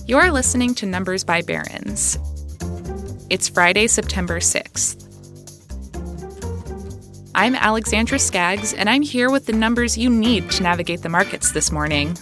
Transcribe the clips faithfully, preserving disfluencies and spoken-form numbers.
You're listening to Numbers by Barron's. It's Friday, September sixth. I'm Alexandra Skaggs, and I'm here with the numbers you need to navigate the markets this morning.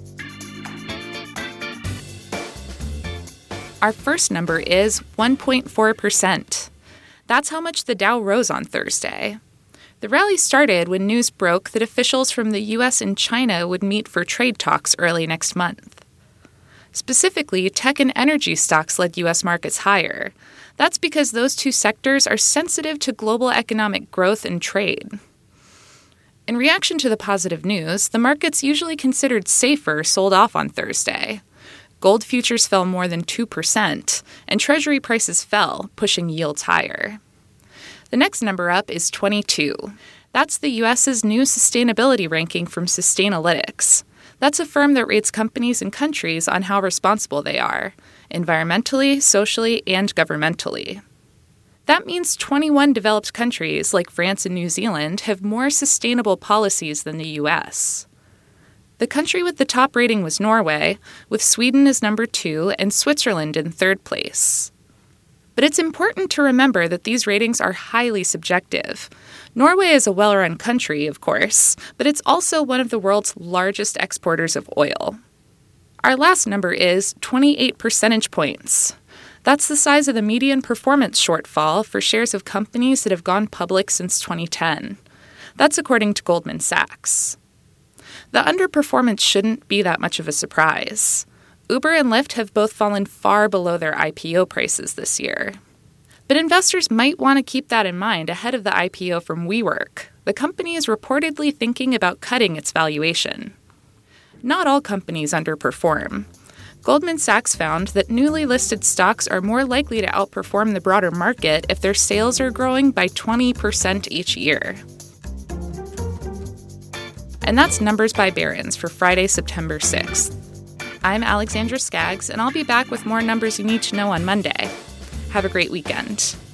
Our first number is one point four percent. That's how much the Dow rose on Thursday. The rally started when news broke that officials from the U S and China would meet for trade talks early next month. Specifically, tech and energy stocks led U S markets higher. That's because those two sectors are sensitive to global economic growth and trade. In reaction to the positive news, the markets usually considered safer sold off on Thursday. Gold futures fell more than two percent, and Treasury prices fell, pushing yields higher. The next number up is twenty-two. That's the U S's new sustainability ranking from Sustainalytics. That's a firm that rates companies and countries on how responsible they are, environmentally, socially, and governmentally. That means twenty-one developed countries, like France and New Zealand, have more sustainable policies than the U S. The country with the top rating was Norway, with Sweden as number two and Switzerland in third place. But it's important to remember that these ratings are highly subjective. Norway is a well-run country, of course, but it's also one of the world's largest exporters of oil. Our last number is twenty-eight percentage points. That's the size of the median performance shortfall for shares of companies that have gone public since twenty ten. That's according to Goldman Sachs. The underperformance shouldn't be that much of a surprise. Uber and Lyft have both fallen far below their I P O prices this year. But investors might want to keep that in mind ahead of the I P O from WeWork. The company is reportedly thinking about cutting its valuation. Not all companies underperform. Goldman Sachs found that newly listed stocks are more likely to outperform the broader market if their sales are growing by twenty percent each year. And that's Numbers by Barron's for Friday, September sixth. I'm Alexandra Skaggs, and I'll be back with more numbers you need to know on Monday. Have a great weekend.